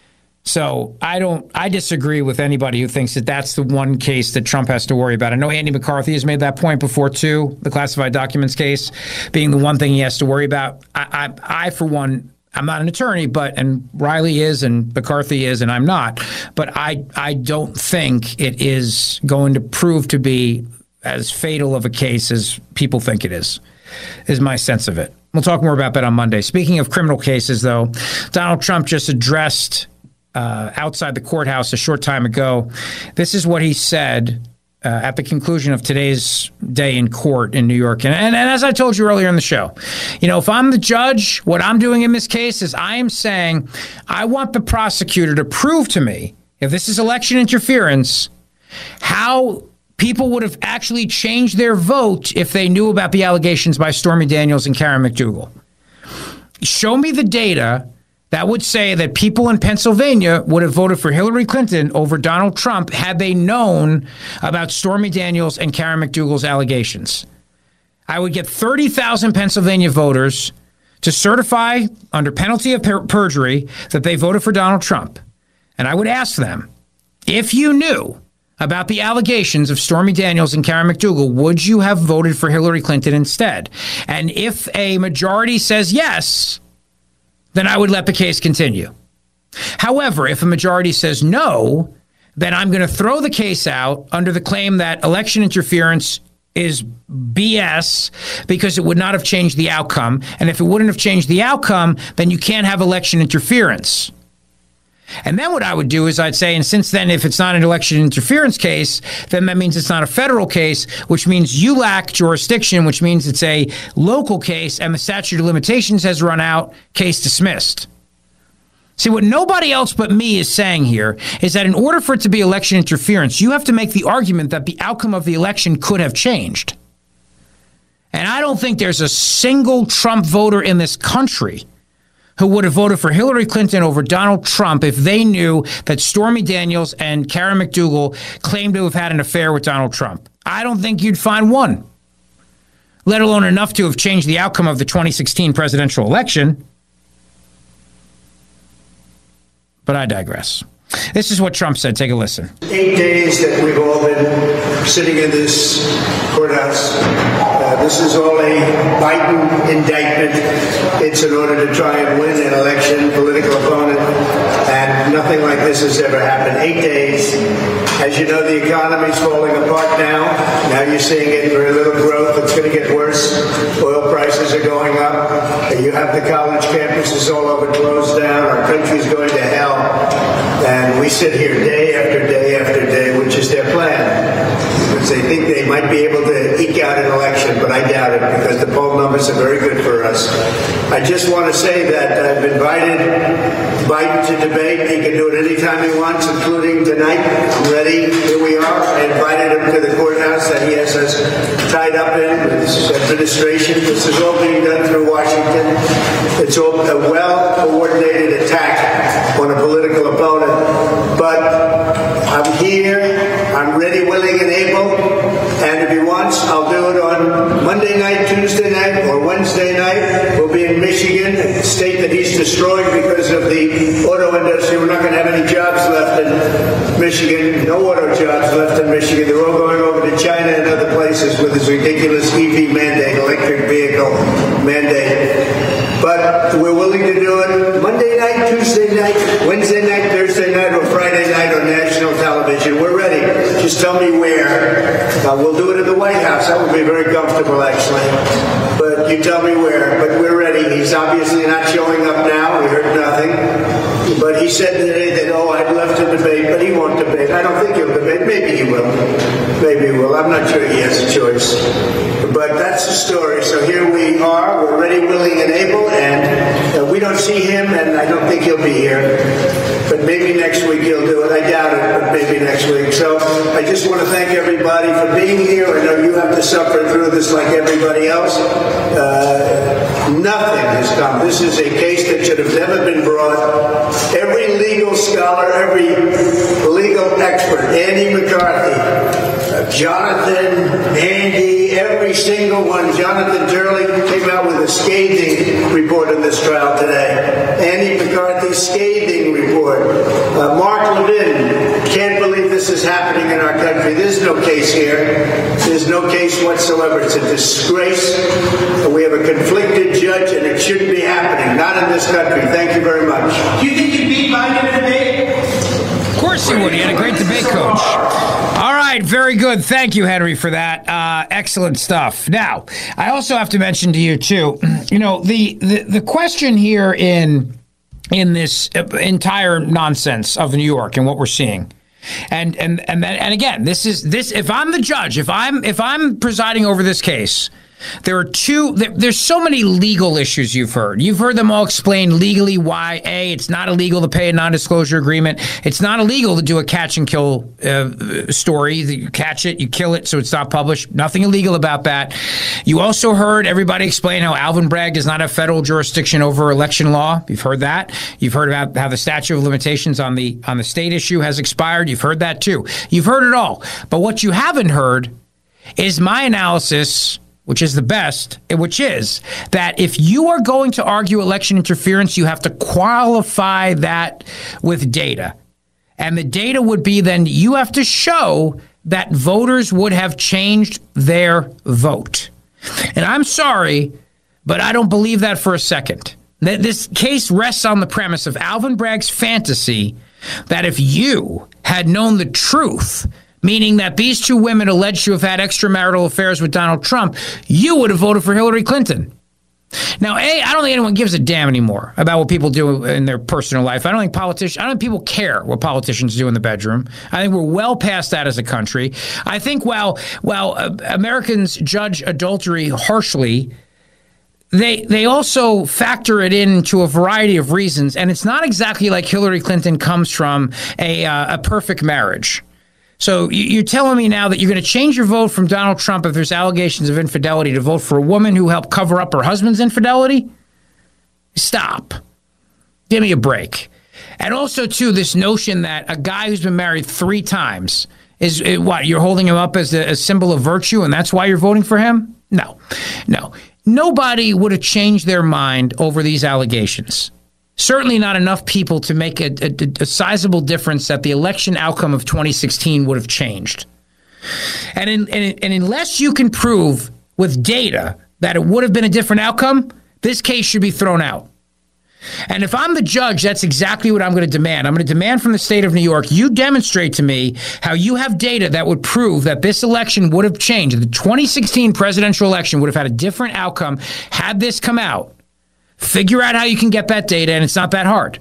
So I disagree with anybody who thinks that that's the one case that Trump has to worry about. I know Andy McCarthy has made that point before, too, the classified documents case being the one thing he has to worry about. I for one, I'm not an attorney, and Riley is, and McCarthy is, and I'm not. But I don't think it is going to prove to be as fatal of a case as people think it is my sense of it. We'll talk more about that on Monday. Speaking of criminal cases, though, Donald Trump just addressed outside the courthouse a short time ago. This is what he said at the conclusion of today's day in court in New York. And as I told you earlier in the show, if I'm the judge, what I'm doing in this case is I am saying I want the prosecutor to prove to me, if this is election interference, how people would have actually changed their vote if they knew about the allegations by Stormy Daniels and Karen McDougal. Show me the data that would say that people in Pennsylvania would have voted for Hillary Clinton over Donald Trump had they known about Stormy Daniels and Karen McDougal's allegations. I would get 30,000 Pennsylvania voters to certify under penalty of perjury that they voted for Donald Trump. And I would ask them, if you knew about the allegations of Stormy Daniels and Karen McDougal, would you have voted for Hillary Clinton instead? And if a majority says yes, then I would let the case continue. However, if a majority says no, then I'm going to throw the case out under the claim that election interference is BS because it would not have changed the outcome. And if it wouldn't have changed the outcome, then you can't have election interference. And then what I would do is I'd say, and since then, if it's not an election interference case, then that means it's not a federal case, which means you lack jurisdiction, which means it's a local case, and the statute of limitations has run out, case dismissed. See, what nobody else but me is saying here is that in order for it to be election interference, you have to make the argument that the outcome of the election could have changed. And I don't think there's a single Trump voter in this country who would have voted for Hillary Clinton over Donald Trump if they knew that Stormy Daniels and Karen McDougal claimed to have had an affair with Donald Trump. I don't think you'd find one, let alone enough to have changed the outcome of the 2016 presidential election. But I digress. This is what Trump said. Take a listen. 8 days that we've all been sitting in this courthouse. This is all a Biden indictment. It's in order to try and win an election, political opponent, and nothing like this has ever happened. 8 days. As you know, the economy's falling apart now. Now you're seeing it, very little growth. It's going to get worse. Oil prices are going up. You have the college campuses all over closed down. Our country's going to hell. And we sit here day after day after day, which is their plan. Because they think they might be able to eke out an election, but I doubt it because the poll numbers are very good for us. I just want to say that I've invited Biden to debate. He can do it anytime he wants, including tonight. I'm ready. Here we are. I invited him to the courthouse that he has us tied up in with his administration. This is all being done through Washington. It's all a well-coordinated attack on a political opponent. But I'm here. I'm ready, willing, and able. And if he wants, I'll do it on Monday night, Tuesday night, or Wednesday night. We'll be in Michigan, a state that he's destroying because of the auto industry. We're not going to have any jobs left in Michigan. No auto jobs left in Michigan. They're all going over to China and other places with this ridiculous EV mandate, electric vehicle mandate. But we're willing to do it Monday night, Tuesday night, Wednesday night, Thursday night, or Friday night on national television. We're ready. Just tell me where. We'll do it at the White House. That would be very comfortable, actually. But you tell me where. But we're ready. He's obviously not showing up now. We heard nothing. But he said today that, I'd love to debate, but he won't debate. I don't think he'll debate. Maybe he will. Maybe he will. I'm not sure he has a choice. But that's the story. So here we are. We're ready, willing, and able. And we don't see him, and I don't think he'll be here. but maybe next week he'll do it. I doubt it, but maybe next week. So I just want to thank everybody for being here. I know you have to suffer through this like everybody else. Nothing has come. This is a case that should have never been brought. Every legal scholar, every legal expert, Andy McCarthy, Jonathan, Andy, every single one. Jonathan Turley came out with a scathing report in this trial today. Andy McCarthy, scathing report. Mark Levin, can't believe this is happening in our country. There's no case here. There's no case whatsoever. It's a disgrace. We have a conflicted judge, and it shouldn't be happening. Not in this country. Thank you very much. Do you think you beat Biden in a debate? Of course he would. He had a great debate coach. All right, very good. Thank you, Henry, for that. Excellent stuff. Now, I also have to mention to you, too, the question here in this entire nonsense of New York and what we're seeing. And again, this if I'm the judge, if I'm presiding over this case, there's so many legal issues you've heard. You've heard them all explain legally why, it's not illegal to pay a non-disclosure agreement. It's not illegal to do a catch and kill story. You catch it, you kill it, so it's not published. Nothing illegal about that. You also heard everybody explain how Alvin Bragg does not have federal jurisdiction over election law. You've heard that. You've heard about how the statute of limitations on the state issue has expired. You've heard that too. You've heard it all. But what you haven't heard is my analysis, which is the best, which is that if you are going to argue election interference, you have to qualify that with data. And the data would be then you have to show that voters would have changed their vote. And I'm sorry, but I don't believe that for a second. This case rests on the premise of Alvin Bragg's fantasy that if you had known the truth, meaning that these two women alleged to have had extramarital affairs with Donald Trump, you would have voted for Hillary Clinton. Now, I don't think anyone gives a damn anymore about what people do in their personal life. I don't think people care what politicians do in the bedroom. I think we're well past that as a country. I think while Americans judge adultery harshly, they also factor it into a variety of reasons, and it's not exactly like Hillary Clinton comes from a perfect marriage. So you're telling me now that you're going to change your vote from Donald Trump if there's allegations of infidelity to vote for a woman who helped cover up her husband's infidelity? Stop. Give me a break. And also, too, this notion that a guy who's been married 3 times is what? You're holding him up as a symbol of virtue, and that's why you're voting for him? No. Nobody would have changed their mind over these allegations. Certainly not enough people to make a sizable difference that the election outcome of 2016 would have changed. And unless you can prove with data that it would have been a different outcome, this case should be thrown out. And if I'm the judge, that's exactly what I'm going to demand. I'm going to demand from the state of New York, you demonstrate to me how you have data that would prove that this election would have changed. The 2016 presidential election would have had a different outcome had this come out. Figure out how you can get that data, and it's not that hard.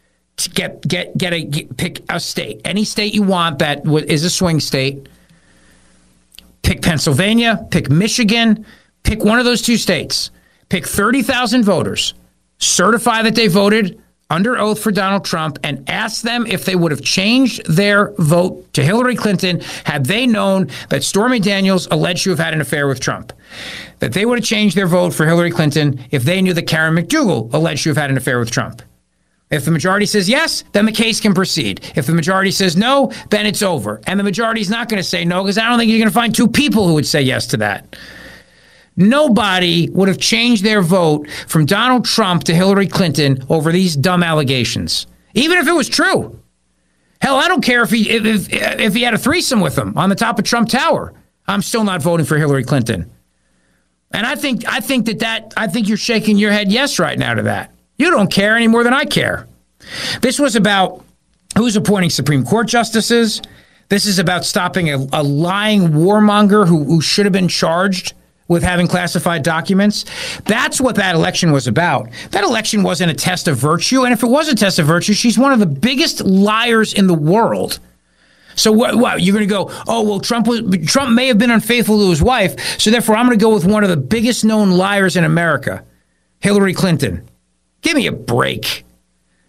Pick a state, any state you want that is a swing state. Pick Pennsylvania, pick Michigan, pick one of those 2 states. Pick 30,000 voters, certify that they voted under oath for Donald Trump, and ask them if they would have changed their vote to Hillary Clinton had they known that Stormy Daniels alleged to have had an affair with Trump. That they would have changed their vote for Hillary Clinton if they knew that Karen McDougal alleged to have had an affair with Trump. If the majority says yes, then the case can proceed. If the majority says no, then it's over. And the majority is not going to say no, because I don't think you're going to find 2 people who would say yes to that. Nobody would have changed their vote from Donald Trump to Hillary Clinton over these dumb allegations, even if it was true. Hell, I don't care if he had a threesome with them on the top of Trump Tower. I'm still not voting for Hillary Clinton. And I think you're shaking your head yes right now to that. You don't care any more than I care. This was about who's appointing Supreme Court justices. This is about stopping a lying warmonger who should have been charged with having classified documents. That's what that election was about. That election wasn't a test of virtue. And if it was a test of virtue, she's one of the biggest liars in the world. So what you're going to go, oh, well, Trump may have been unfaithful to his wife, so therefore I'm going to go with one of the biggest known liars in America, Hillary Clinton. Give me a break.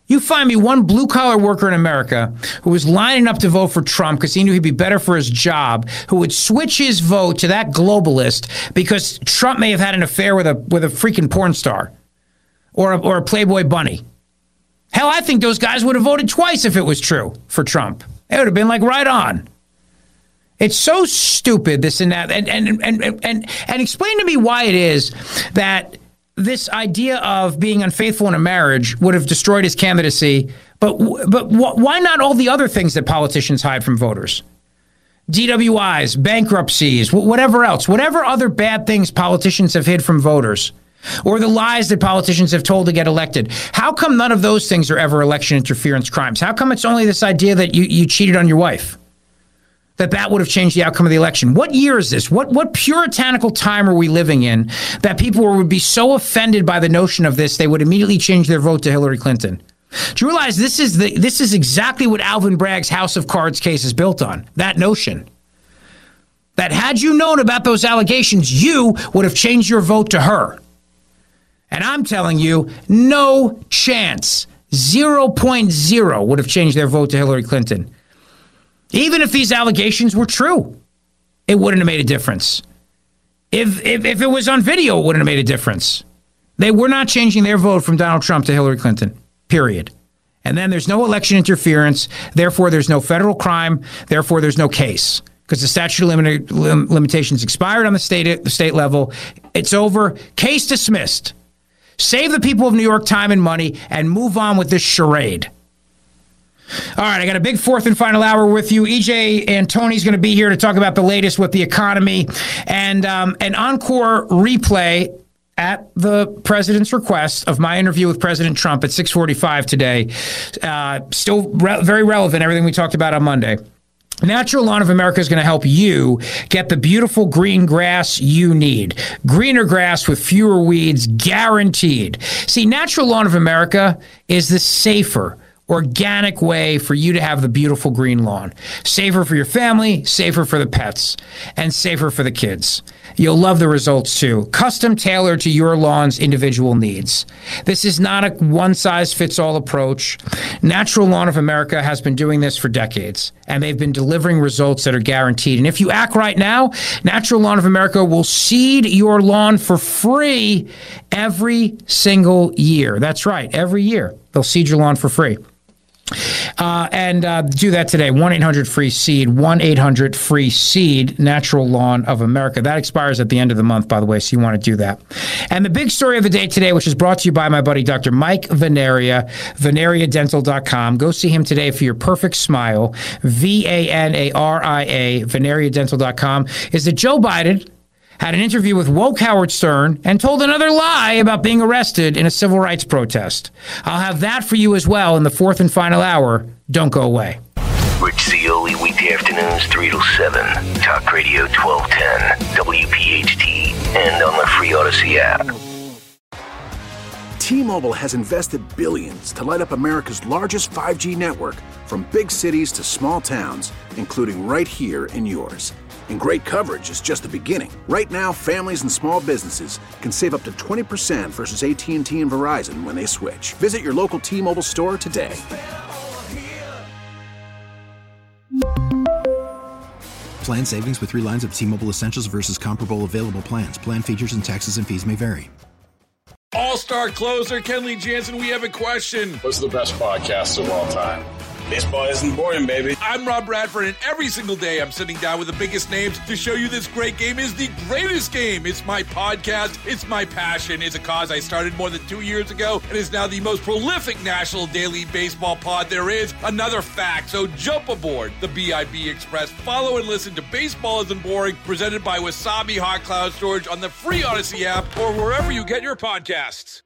You find me one blue-collar worker in America who was lining up to vote for Trump because he knew he'd be better for his job, who would switch his vote to that globalist because Trump may have had an affair with a freaking porn star or a Playboy bunny. Hell, I think those guys would have voted twice if it was true for Trump. It would have been like right on. It's so stupid, this and that. And explain to me why it is that this idea of being unfaithful in a marriage would have destroyed his candidacy, but why not all the other things that politicians hide from voters? DWIs, bankruptcies, whatever else, whatever other bad things politicians have hid from voters, or the lies that politicians have told to get elected. How come none of those things are ever election interference crimes? How come it's only this idea that you cheated on your wife? That would have changed the outcome of the election. What year is this? What puritanical time are we living in that people would be so offended by the notion of this, they would immediately change their vote to Hillary Clinton? Do you realize this is exactly what Alvin Bragg's House of Cards case is built on? That notion. That had you known about those allegations, you would have changed your vote to her. And I'm telling you, no chance. 0.0 would have changed their vote to Hillary Clinton. Even if these allegations were true, it wouldn't have made a difference. If it was on video, it wouldn't have made a difference. They were not changing their vote from Donald Trump to Hillary Clinton, period. And then there's no election interference. Therefore, there's no federal crime. Therefore, there's no case because the statute of limitations expired on the state level. It's over. Case dismissed. Save the people of New York time and money and move on with this charade. All right, I got a big fourth and final hour with you. EJ Antoni's going to be here to talk about the latest with the economy and an encore replay at the president's request of my interview with President Trump at 6:45 today. Still very relevant, everything we talked about on Monday. Natural Lawn of America is going to help you get the beautiful green grass you need. Greener grass with fewer weeds, guaranteed. See, Natural Lawn of America is the safer, organic way for you to have the beautiful green lawn. Safer for your family, safer for the pets, and safer for the kids. You'll love the results too. Custom tailored to your lawn's individual needs. This is not a one-size-fits-all approach. Natural Lawn of America has been doing this for decades, and they've been delivering results that are guaranteed. And if you act right now, Natural Lawn of America will seed your lawn for free every single year. That's right, every year. They'll seed your lawn for free. And do that today. 1-800-FREE-SEED, 1-800-FREE-SEED, Natural Lawn of America. That expires at the end of the month, by the way, so you want to do that. And the big story of the day today, which is brought to you by my buddy, Dr. Mike Veneria, VeneriaDental.com. Go see him today for your perfect smile. VANARIA, VeneriaDental.com, is that Joe Biden had an interview with woke Howard Stern and told another lie about being arrested in a civil rights protest. I'll have that for you as well in the fourth and final hour. Don't go away. Rich Zeoli, weekday afternoons 3 to 7. Talk Radio 1210, WPHT, and on the free Odyssey app. T-Mobile has invested billions to light up America's largest 5G network, from big cities to small towns, including right here in yours. And great coverage is just the beginning. Right now, families and small businesses can save up to 20% versus AT&T and Verizon when they switch. Visit your local T-Mobile store today. Plan savings with 3 lines of T-Mobile Essentials versus comparable available plans. Plan features and taxes and fees may vary. All-star closer Kenley Jansen, we have a question. What's the best podcast of all time? Baseball isn't boring, baby. I'm Rob Bradford, and every single day I'm sitting down with the biggest names to show you this great game is the greatest game. It's my podcast. It's my passion. It's a cause I started more than 2 years ago and is now the most prolific national daily baseball pod there is. Another fact, so jump aboard the BIB Express. Follow and listen to Baseball Isn't Boring, presented by Wasabi Hot Cloud Storage on the free Odyssey app or wherever you get your podcasts.